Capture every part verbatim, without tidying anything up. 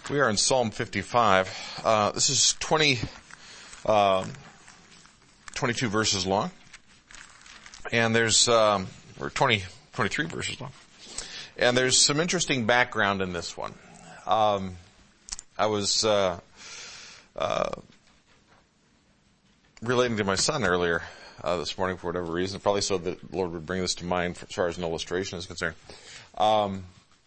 We are in Psalm fifty-five. Uh, this is twenty, uh, twenty-two verses long. And there's, um, or twenty, twenty-three verses long. And there's some interesting background in this one. Um, I was, uh, uh, relating to my son earlier, uh, this morning for whatever reason, probably so that the Lord would bring this to mind as far as an illustration is concerned. Um,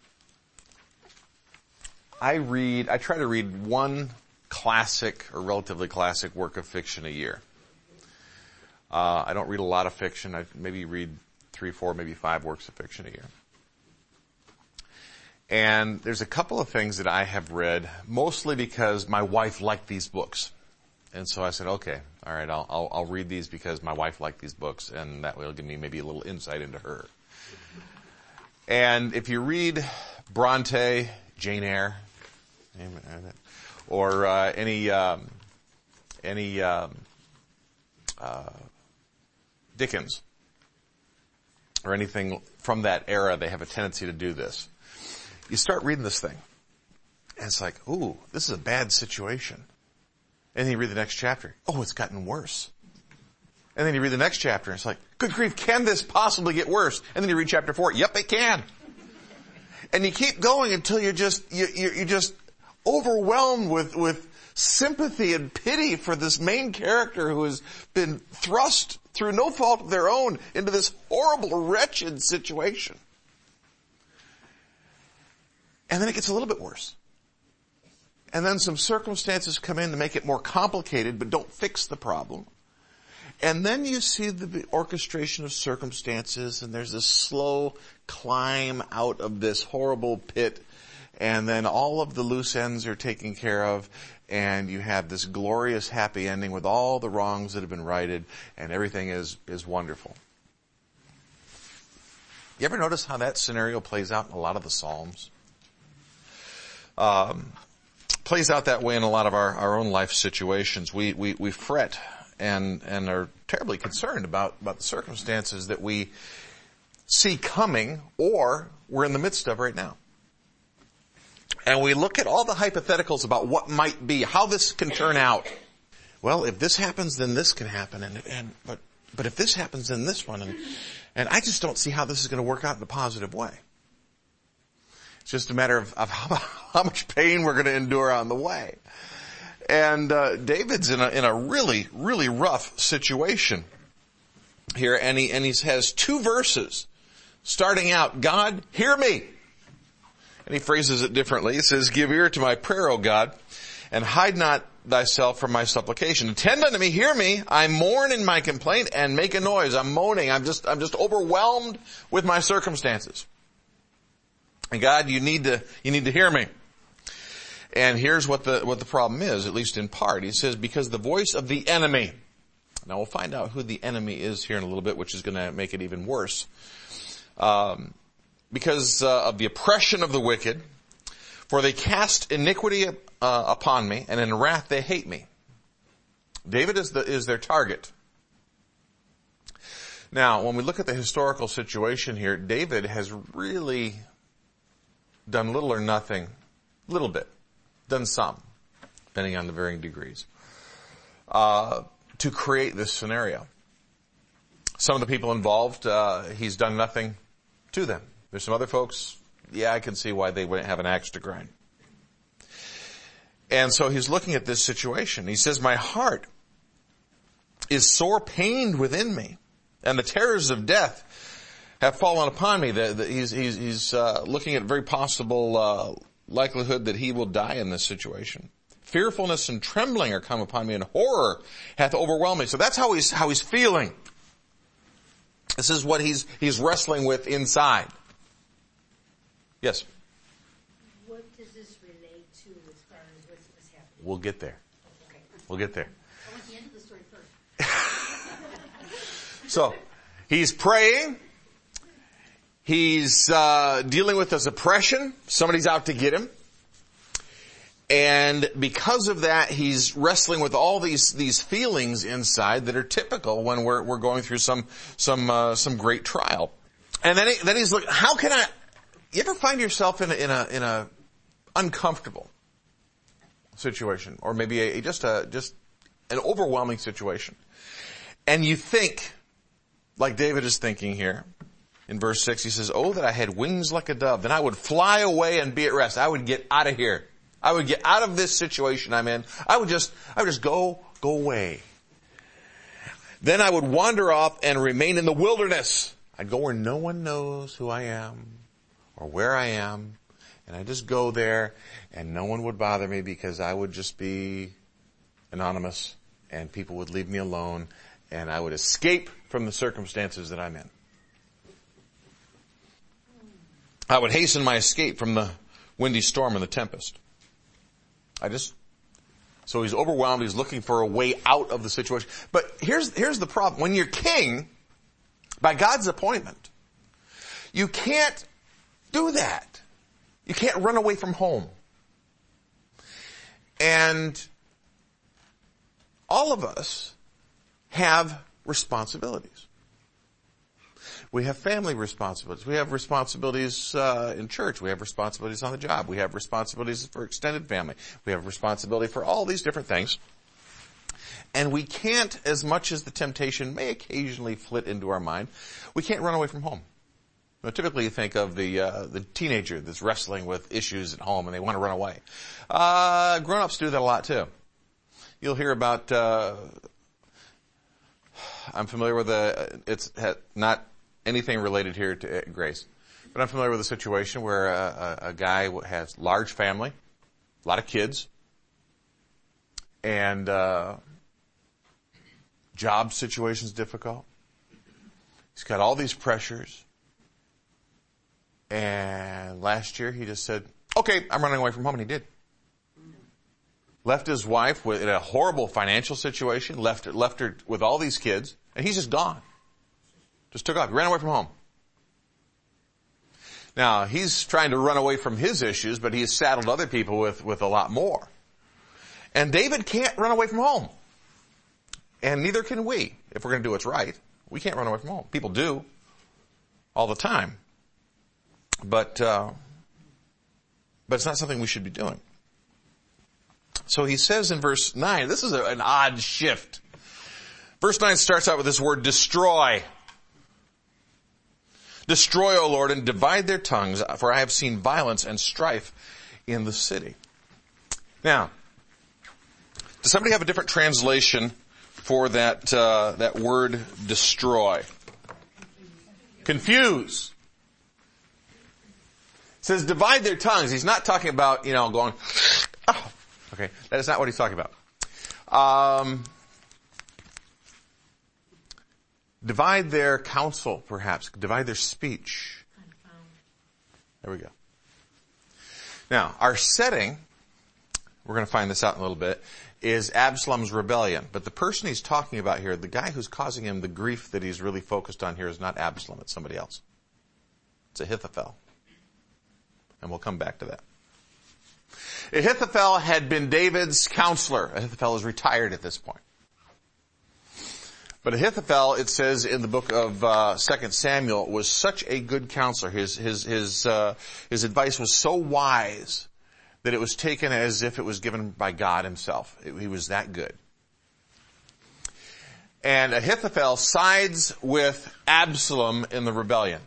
I read, I try to read one classic or relatively classic work of fiction a year. Uh, I don't read a lot of fiction. I maybe read three, four, maybe five works of fiction a year. And there's a couple of things that I have read, mostly because my wife liked these books. And so I said, okay, all right, I'll, I'll, I'll read these because my wife liked these books, and that will give me maybe a little insight into her. And if you read Bronte, Jane Eyre, or uh, any um, any um, uh, Dickens, or anything from that era, they have a tendency to do this. You start reading this thing, and it's like, ooh, this is a bad situation. And then you read the next chapter. Oh, it's gotten worse. And then you read the next chapter, and it's like, good grief, can this possibly get worse? And then you read chapter four. Yep, it can. And you keep going until you're just, you, you're, you're just overwhelmed with, with sympathy and pity for this main character who has been thrust through no fault of their own into this horrible, wretched situation. And then it gets a little bit worse. And then some circumstances come in to make it more complicated, but don't fix the problem. And then you see the orchestration of circumstances, and there's this slow climb out of this horrible pit, and then all of the loose ends are taken care of, and you have this glorious happy ending with all the wrongs that have been righted, and everything is, is wonderful. You ever notice how that scenario plays out in a lot of the Psalms? Um, plays out that way in a lot of our, our own life situations. We, we, we fret and, and are terribly concerned about, about the circumstances that we see coming or we're in the midst of right now. And we look at all the hypotheticals about what might be, how this can turn out. Well, if this happens, then this can happen, and, and, but, but if this happens, then this one, and, and I just don't see how this is going to work out in a positive way. It's just a matter of, of how, how much pain we're going to endure on the way. And, uh, David's in a, in a really, really rough situation here, and he, and he has two verses starting out, God, hear me. And he phrases it differently. He says, give ear to my prayer, O God, and hide not thyself from my supplication. Attend unto me, hear me. I mourn in my complaint and make a noise. I'm moaning. I'm just, I'm just overwhelmed with my circumstances. And God, you need to, you need to hear me. And here's what the, what the problem is, at least in part. He says, because the voice of the enemy. Now we'll find out who the enemy is here in a little bit, which is going to make it even worse. Um, because uh, of the oppression of the wicked, for they cast iniquity uh, upon me, and in wrath they hate me. David is the is their target. Now, when we look at the historical situation here, David has really done little or nothing, little bit, done some, depending on the varying degrees, uh, to create this scenario. Some of the people involved, uh, he's done nothing to them. There's some other folks, yeah, I can see why they wouldn't have an axe to grind. And so he's looking at this situation. He says, my heart is sore pained within me, and the terrors of death have fallen upon me. The, the, he's he's, he's uh, looking at a very possible uh, likelihood that he will die in this situation. Fearfulness and trembling are come upon me, and horror hath overwhelmed me. So that's how he's how he's feeling. This is what he's he's wrestling with inside. Yes? What does this relate to as far as what's, what's happening? We'll get there. Okay. We'll get there. I want the end of the story first. So, he's praying. He's uh dealing with this oppression. Somebody's out to get him. And because of that, he's wrestling with all these these feelings inside that are typical when we're we're going through some some uh, some great trial. And then he, then he's looking, how can I? You ever find yourself in a, in a in a uncomfortable situation, or maybe a, just a, just an overwhelming situation. And you think, like David is thinking here, in verse six, he says, "Oh, that I had wings like a dove, then I would fly away and be at rest." I would get out of here. I would get out of this situation I'm in. I would just, I would just go, go away. Then I would wander off and remain in the wilderness. I'd go where no one knows who I am or where I am. And I'd just go there and no one would bother me because I would just be anonymous and people would leave me alone and I would escape from the circumstances that I'm in. I would hasten my escape from the windy storm and the tempest. I just, so he's overwhelmed. He's looking for a way out of the situation. But here's, here's the problem. When you're king, by God's appointment, you can't do that. You can't run away from home. And all of us have responsibilities. We have family responsibilities. We have responsibilities uh, in church. We have responsibilities on the job. We have responsibilities for extended family. We have responsibility for all these different things. And we can't, as much as the temptation may occasionally flit into our mind, we can't run away from home. Now, typically you think of the uh, the teenager that's wrestling with issues at home and they want to run away. Uh, grown-ups do that a lot too. You'll hear about, uh, I'm familiar with a, it's not anything related here to Grace, but I'm familiar with a situation where a, a, a guy has large family, a lot of kids, and uh, job situation's difficult. He's got all these pressures. And last year he just said, "Okay, I'm running away from home," and he did. Left his wife with, in a horrible financial situation, left, left her with all these kids, and he's just gone. Just took off. He ran away from home. Now, he's trying to run away from his issues, but he's saddled other people with, with a lot more. And David can't run away from home. And neither can we, if we're going to do what's right. We can't run away from home. People do all the time. But, uh, but it's not something we should be doing. So he says in verse nine, this is a, an odd shift. Verse nine starts out with this word destroy. Destroy, O Lord, and divide their tongues, for I have seen violence and strife in the city. Now, does somebody have a different translation for that, uh, that word destroy? Confuse. It says divide their tongues. He's not talking about, you know, going, oh, okay. That is not what he's talking about. Um, divide their counsel, perhaps. Divide their speech. There we go. Now, our setting, we're going to find this out in a little bit, is Absalom's rebellion. But the person he's talking about here, the guy who's causing him the grief that he's really focused on here is not Absalom, it's somebody else. It's Ahithophel. And we'll come back to that. Ahithophel had been David's counselor. Ahithophel is retired at this point. But Ahithophel, it says in the book of uh, Second Samuel, was such a good counselor. His his his uh, his advice was so wise that it was taken as if it was given by God himself. It, he was that good. And Ahithophel sides with Absalom in the rebellion.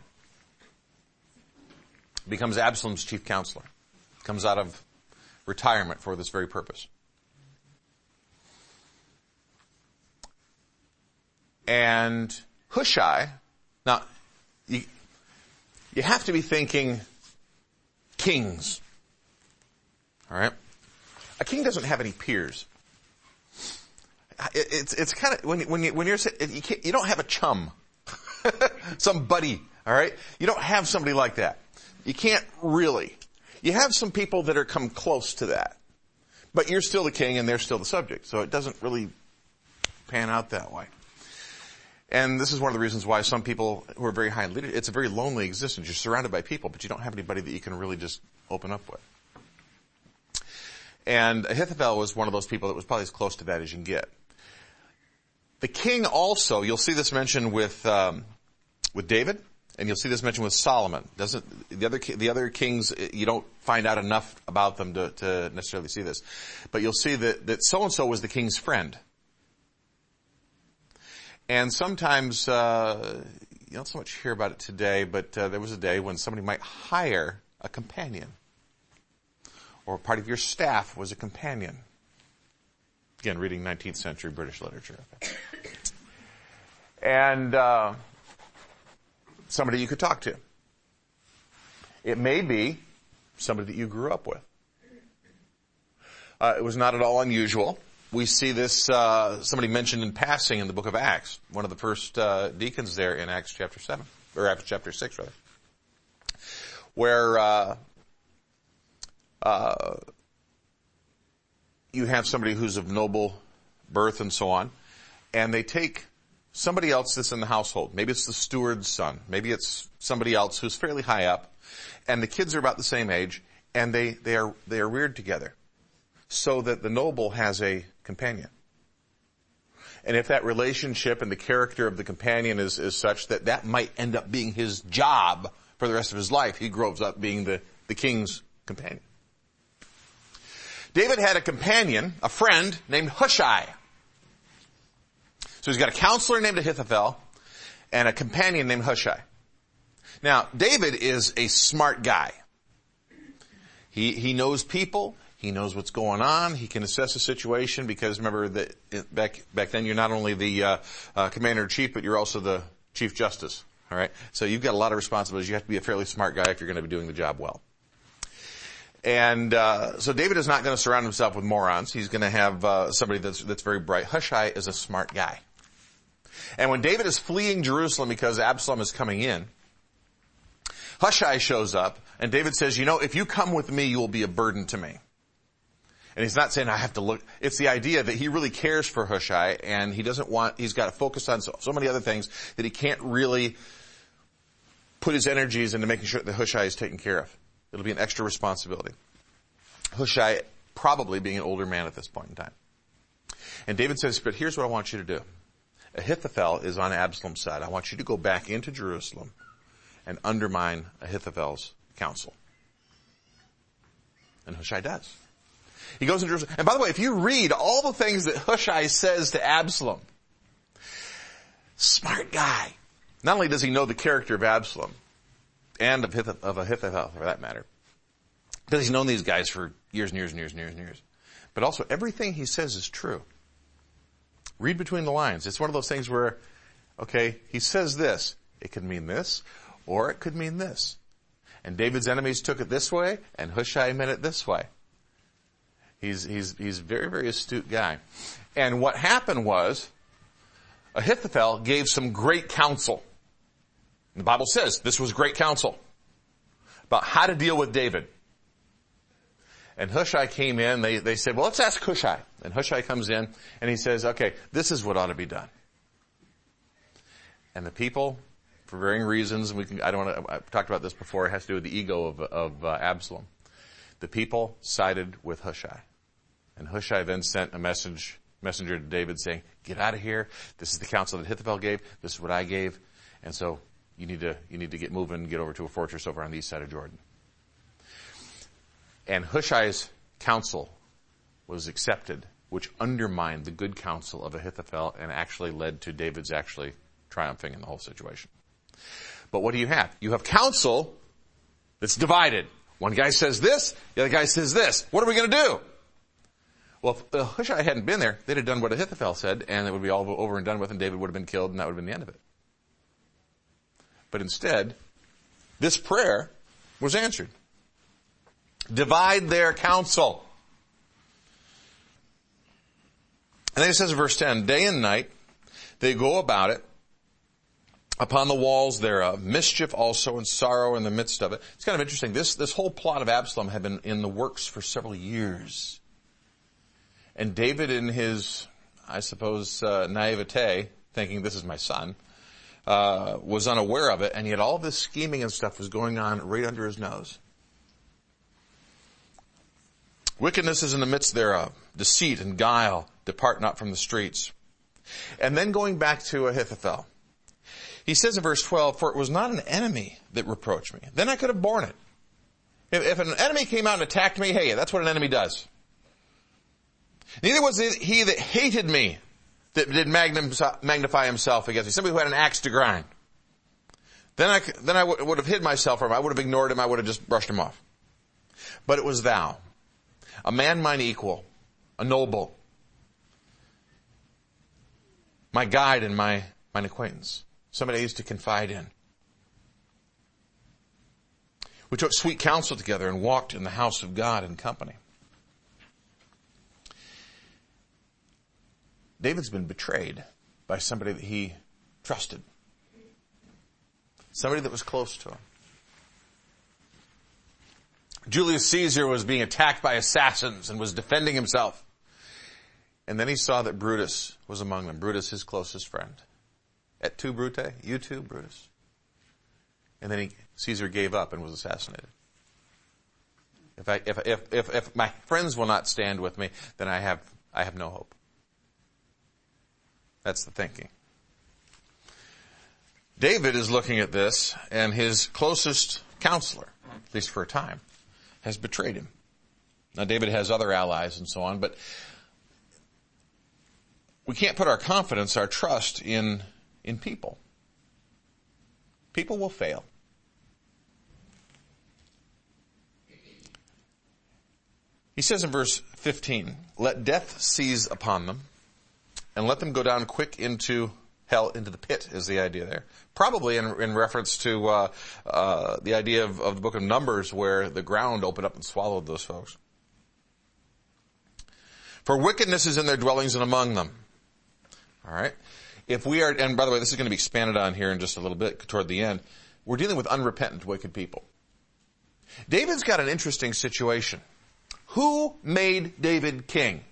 Becomes Absalom's chief counselor. Comes out of retirement for this very purpose. And Hushai, now, you, you have to be thinking kings. Alright? A king doesn't have any peers. It, it's, it's kind of, when, when you, when you're, you, can't, you don't have a chum. Some buddy. Alright? You don't have somebody like that. You can't really. You have some people that are come close to that. But you're still the king and they're still the subject. So it doesn't really pan out that way. And this is one of the reasons why some people who are very high in leadership, it's a very lonely existence. You're surrounded by people, but you don't have anybody that you can really just open up with. And Ahithophel was one of those people that was probably as close to that as you can get. The king also, you'll see this mentioned with, um, with David, And you'll see this mentioned with Solomon. Doesn't, the other, the other kings, you don't find out enough about them to, to necessarily see this. But you'll see that, that so-and-so was the king's friend. And sometimes, uh, you don't so much hear about it today, but uh, there was a day when somebody might hire a companion. Or part of your staff was a companion. Again, reading nineteenth century British literature. Okay. And uh, somebody you could talk to. It may be somebody that you grew up with. Uh, it was not at all unusual. We see this, uh, somebody mentioned in passing in the book of Acts, one of the first uh, deacons there in Acts chapter seven, or Acts chapter six rather, where uh, uh, you have somebody who's of noble birth and so on, and they take somebody else that's in the household. Maybe it's the steward's son. Maybe it's somebody else who's fairly high up, and the kids are about the same age, and they, they are they are reared together, so that the noble has a companion. And if that relationship and the character of the companion is, is such that that might end up being his job for the rest of his life, he grows up being the, the king's companion. David had a companion, a friend, named Hushai. So he's got a counselor named Ahithophel and a companion named Hushai. Now, David is a smart guy. He, he knows people. He knows what's going on. He can assess a situation because remember that back, back then you're not only the, uh, uh, commander-in-chief, but you're also the chief justice. All right. So you've got a lot of responsibilities. You have to be a fairly smart guy if you're going to be doing the job well. And, uh, so David is not going to surround himself with morons. He's going to have, uh, somebody that's, that's very bright. Hushai is a smart guy. And when David is fleeing Jerusalem because Absalom is coming in, Hushai shows up and David says, you know, if you come with me, you will be a burden to me. And he's not saying I have to look. It's the idea that he really cares for Hushai and he doesn't want, he's got to focus on so, so many other things that he can't really put his energies into making sure that Hushai is taken care of. It'll be an extra responsibility. Hushai probably being an older man at this point in time. And David says, but here's what I want you to do. Ahithophel is on Absalom's side. I want you to go back into Jerusalem and undermine Ahithophel's counsel. And Hushai does. He goes into Jerusalem. And by the way, if you read all the things that Hushai says to Absalom, smart guy. Not only does he know the character of Absalom and of, Hith- of Ahithophel, for that matter, because he's known these guys for years and years and years and years and years, but also everything he says is true. Read between the lines. It's one of those things where, okay, he says this. It could mean this, or it could mean this. And David's enemies took it this way, and Hushai meant it this way. He's, he's, he's a very, very astute guy. And what happened was, Ahithophel gave some great counsel. The Bible says this was great counsel about how to deal with David. And Hushai came in, they, they said, well, let's ask Hushai. And Hushai comes in, and he says, okay, this is what ought to be done. And the people, for varying reasons, we can, I don't want to, I've talked about this before, it has to do with the ego of, of uh, Absalom. The people sided with Hushai. And Hushai then sent a message, messenger to David saying, get out of here. This is the counsel that Ahithophel gave. This is what I gave. And so you need to, you need to get moving, get over to a fortress over on the east side of Jordan. And Hushai's counsel was accepted, which undermined the good counsel of Ahithophel and actually led to David's actually triumphing in the whole situation. But what do you have? You have counsel that's divided. One guy says this, the other guy says this. What are we going to do? Well, if uh, Hushai hadn't been there, they'd have done what Ahithophel said, and it would be all over and done with, and David would have been killed, and that would have been the end of it. But instead, this prayer was answered. Divide their counsel. And then it says in verse ten, day and night they go about it upon the walls thereof, mischief also and sorrow in the midst of it. It's kind of interesting. This, this whole plot of Absalom had been in the works for several years. And David in his, I suppose, uh, naivete, thinking this is my son, uh, was unaware of it, and yet all this scheming and stuff was going on right under his nose. Wickedness is in the midst thereof, deceit and guile, depart not from the streets. And then going back to Ahithophel. He says in verse twelve, for it was not an enemy that reproached me. Then I could have borne it. If, if an enemy came out and attacked me, hey, that's what an enemy does. Neither was it he that hated me that did magnify himself against me. Somebody who had an axe to grind. Then I, then I w- would have hid myself from him. I would have ignored him. I would have just brushed him off. But it was thou, a man mine equal, a noble, my guide and my, mine acquaintance, somebody I used to confide in. We took sweet counsel together and walked in the house of God in company. David's been betrayed by somebody that he trusted. Somebody that was close to him. Julius Caesar was being attacked by assassins and was defending himself. And then he saw that Brutus was among them. Brutus, his closest friend. Et tu, Brute? You too, Brutus? And then he, Caesar gave up and was assassinated. If I, if, if, if, if my friends will not stand with me, then I have, I have no hope. That's the thinking. David is looking at this, and his closest counselor, at least for a time, has betrayed him. Now, David has other allies and so on, but we can't put our confidence, our trust in, in people. People will fail. He says in verse fifteen, let death seize upon them, and let them go down quick into hell, into the pit is the idea there. Probably in, in reference to uh, uh, the idea of, of the book of Numbers where the ground opened up and swallowed those folks. For wickedness is in their dwellings and among them. All right. If we are, and by the way, this is going to be expanded on here in just a little bit toward the end. We're dealing with unrepentant, wicked people. David's got an interesting situation. Who made David king?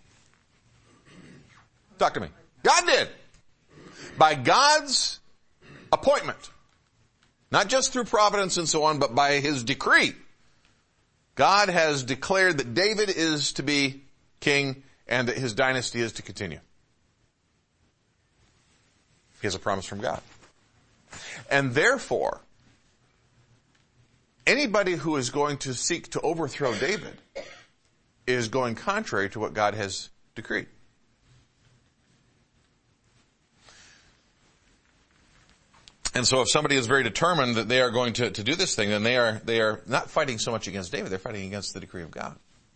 Talk to me. God did. By God's appointment. Not just through providence and so on, but by his decree. God has declared that David is to be king and that his dynasty is to continue. He has a promise from God. And therefore, anybody who is going to seek to overthrow David is going contrary to what God has decreed. And so if somebody is very determined that they are going to, to do this thing, then they are, they are not fighting so much against David, they're fighting against the decree of God.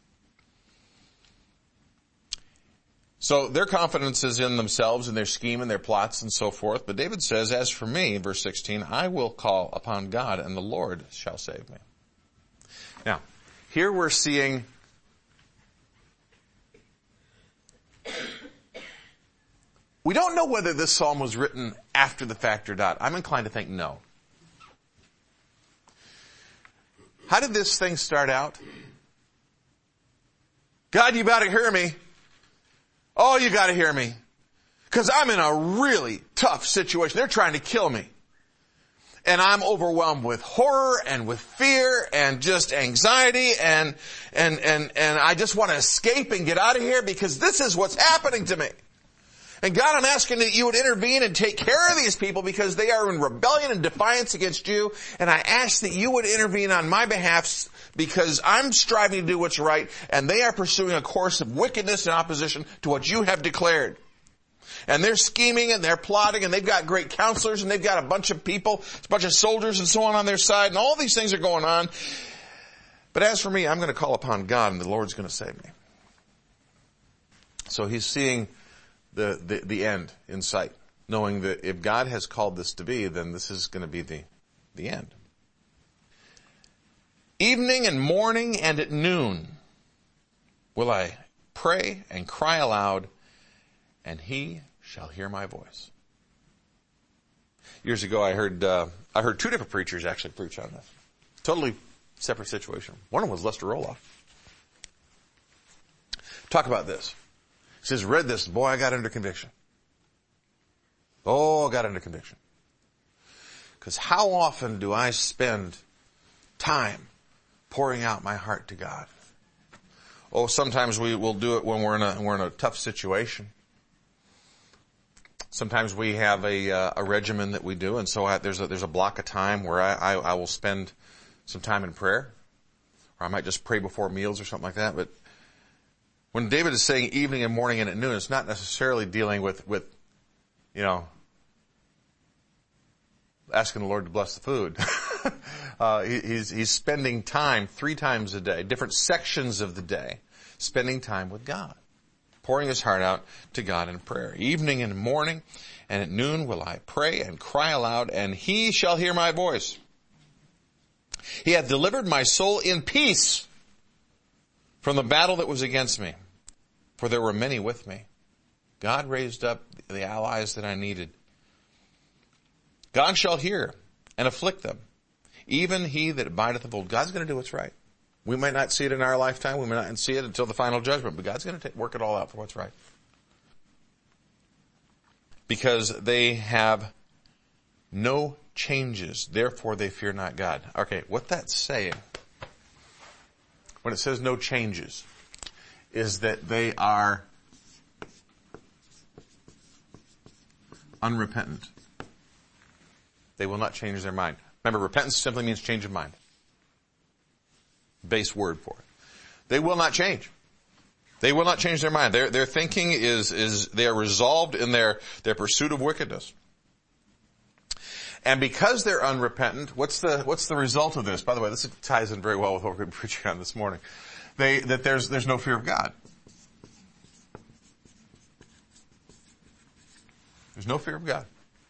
So their confidence is in themselves and their scheme and their plots and so forth. But David says, as for me, verse sixteen, I will call upon God and the Lord shall save me. Now, here we're seeing we don't know whether this psalm was written after the fact or not. I'm inclined to think no. How did this thing start out? God, you better hear me. Oh, you gotta hear me. Cause I'm in a really tough situation. They're trying to kill me. And I'm overwhelmed with horror and with fear and just anxiety and, and, and, and I just want to escape and get out of here because this is what's happening to me. And God, I'm asking that you would intervene and take care of these people because they are in rebellion and defiance against you. And I ask that you would intervene on my behalf because I'm striving to do what's right and they are pursuing a course of wickedness in opposition to what you have declared. And they're scheming and they're plotting and they've got great counselors and they've got a bunch of people, a bunch of soldiers and so on on their side and all these things are going on. But as for me, I'm going to call upon God and the Lord's going to save me. So he's seeing the, the, the end in sight, knowing that if God has called this to be, then this is going to be the, the end. Evening and morning and at noon will I pray and cry aloud, and he shall hear my voice. Years ago, I heard uh, I heard two different preachers actually preach on this. Totally separate situation. One of them was Lester Roloff. Talk about this. He says, read this, boy, I got under conviction. Oh, I got under conviction. Because how often do I spend time pouring out my heart to God? Oh, sometimes we will do it when we're in a, we're in a tough situation. Sometimes we have a, uh, a regimen that we do, and so I, there's a, there's a block of time where I, I, I will spend some time in prayer, or I might just pray before meals or something like that. But when David is saying evening and morning and at noon, it's not necessarily dealing with, with, you know, asking the Lord to bless the food. uh, he, he's, he's spending time three times a day, different sections of the day, spending time with God, pouring his heart out to God in prayer. Evening and morning and at noon will I pray and cry aloud, and he shall hear my voice. He hath delivered my soul in peace from the battle that was against me, for there were many with me. God raised up the allies that I needed. God shall hear and afflict them, even he that abideth of old. God's going to do what's right. We might not see it in our lifetime. We might not see it until the final judgment, but God's going to work it all out for what's right. Because they have no changes, therefore they fear not God. Okay, what that's saying, when it says no changes, is that they are unrepentant. They will not change their mind. Remember, repentance simply means change of mind. Base word for it. They will not change. They will not change their mind. Their, their thinking is, is, they are resolved in their, their pursuit of wickedness. And because they're unrepentant, what's the, what's the result of this? By the way, this ties in very well with what we're going to be preaching on this morning. They, that there's, there's no fear of God. There's no fear of God.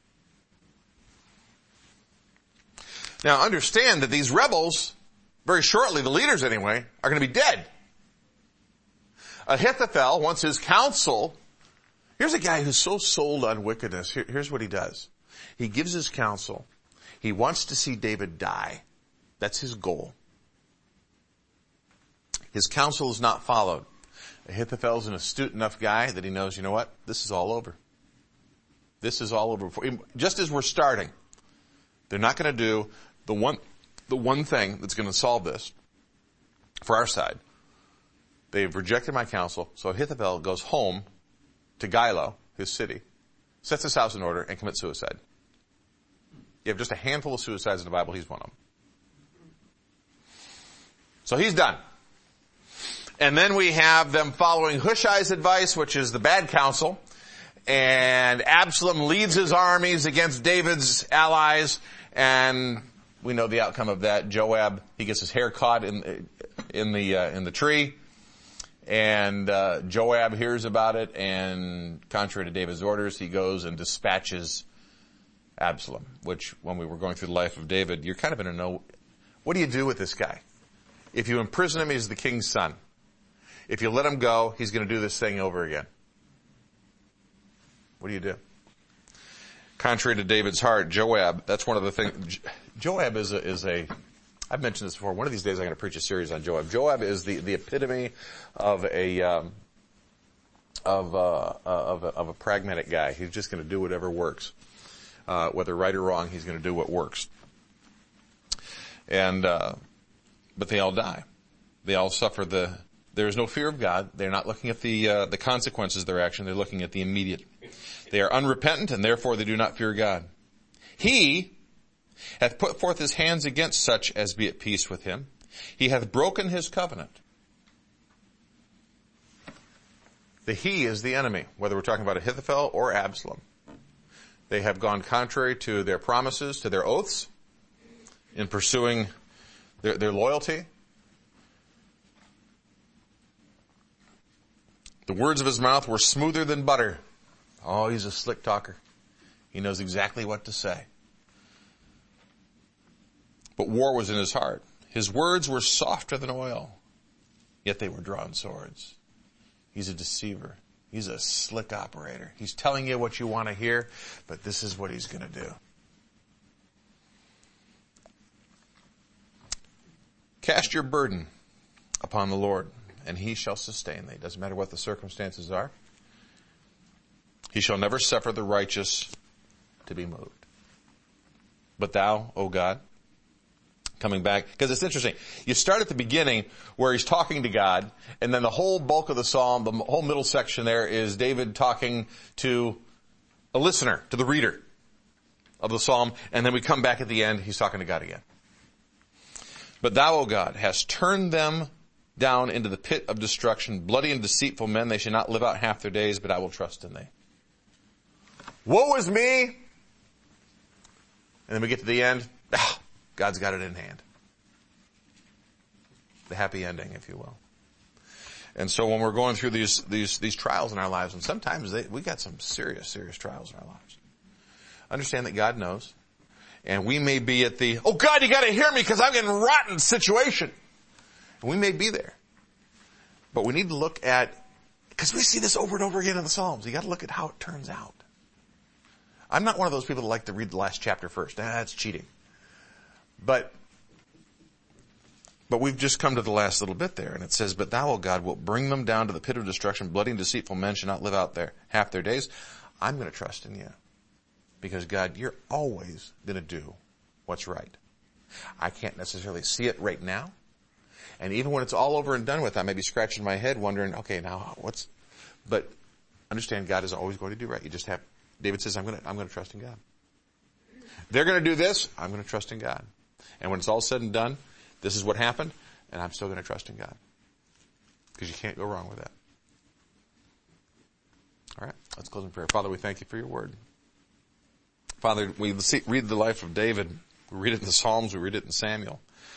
Now understand that these rebels, very shortly, the leaders anyway, are going to be dead. Ahithophel wants his counsel. Here's a guy who's so sold on wickedness. Here, here's what he does. He gives his counsel. He wants to see David die. That's his goal. His counsel is not followed. Ahithophel's an astute enough guy that he knows, you know what? This is all over. This is all over. Just as we're starting, they're not going to do the one, the one thing that's going to solve this for our side. They've rejected my counsel, so Ahithophel goes home to Gilo, his city, sets his house in order, and commits suicide. You have just a handful of suicides in the Bible. He's one of them. So he's done. And then we have them following Hushai's advice, which is the bad counsel. And Absalom leads his armies against David's allies. And we know the outcome of that. Joab, he gets his hair caught in, in the, uh, in the tree. And, uh, Joab hears about it. And contrary to David's orders, he goes and dispatches Absalom, which when we were going through the life of David, you're kind of in a no, what do you do with this guy? If you imprison him, he's the king's son. If you let him go, he's going to do this thing over again. What do you do? Contrary to David's heart, Joab, that's one of the things, Joab is a, is a, I've mentioned this before, one of these days I'm going to preach a series on Joab. Joab is the, the epitome of a, um, of, uh, of a, of a pragmatic guy. He's just going to do whatever works. Uh, whether right or wrong, he's going to do what works. And, uh, but they all die. They all suffer the, there is no fear of God. They're not looking at the, uh, the consequences of their action. They're looking at the immediate. They are unrepentant and therefore they do not fear God. He hath put forth his hands against such as be at peace with him. He hath broken his covenant. The he is the enemy, whether we're talking about Ahithophel or Absalom. They have gone contrary to their promises, to their oaths, in pursuing their, their loyalty. The words of his mouth were smoother than butter. Oh, he's a slick talker. He knows exactly what to say. But war was in his heart. His words were softer than oil, yet they were drawn swords. He's a deceiver. He's a slick operator. He's telling you what you want to hear, but this is what he's going to do. Cast your burden upon the Lord, and he shall sustain thee. Doesn't matter what the circumstances are. He shall never suffer the righteous to be moved. But thou, O God, coming back, because it's interesting. You start at the beginning where he's talking to God, and then the whole bulk of the psalm, the whole middle section there is David talking to a listener to the reader of the psalm, and then we come back at the end, he's talking to God again. But thou, O God, hast turned them down into the pit of destruction, bloody and deceitful men, they shall not live out half their days, but I will trust in thee. Woe is me! And then we get to the end, ah, God's got it in hand. The happy ending, if you will. And so when we're going through these, these, these trials in our lives, and sometimes they, we got some serious, serious trials in our lives. Understand that God knows. And we may be at the, oh God, you gotta hear me because I'm in a rotten situation. And we may be there. But we need to look at, because we see this over and over again in the Psalms, you gotta look at how it turns out. I'm not one of those people that like to read the last chapter first. Ah, that's cheating. But, but we've just come to the last little bit there, and it says, but thou, O God, wilt bring them down to the pit of destruction, bloody and deceitful men shall not live out there half their days. I'm gonna trust in you. Because God, you're always going to do what's right. I can't necessarily see it right now. And even when it's all over and done with, I may be scratching my head wondering, okay, now what's, but understand God is always going to do right. You just have, David says, I'm going to, I'm going to trust in God. They're going to do this, I'm going to trust in God. And when it's all said and done, this is what happened, and I'm still going to trust in God. Because you can't go wrong with that. All right, let's close in prayer. Father, we thank you for your word. Father, we see, read the life of David. We read it in the Psalms. We read it in Samuel.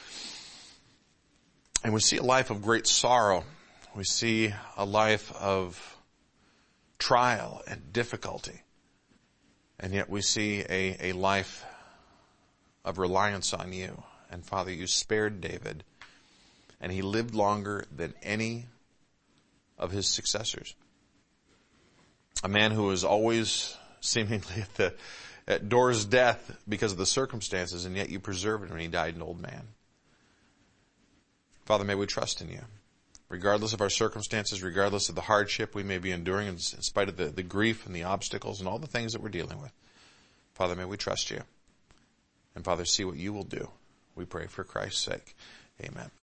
And we see a life of great sorrow. We see a life of trial and difficulty. And yet we see a, a life of reliance on you. And Father, you spared David. And he lived longer than any of his successors. A man who was always seemingly at the at Dora's death because of the circumstances, and yet you preserved him when he died an old man. Father, may we trust in you. Regardless of our circumstances, regardless of the hardship we may be enduring, in spite of the, the grief and the obstacles and all the things that we're dealing with. Father, may we trust you. And Father, see what you will do. We pray for Christ's sake. Amen.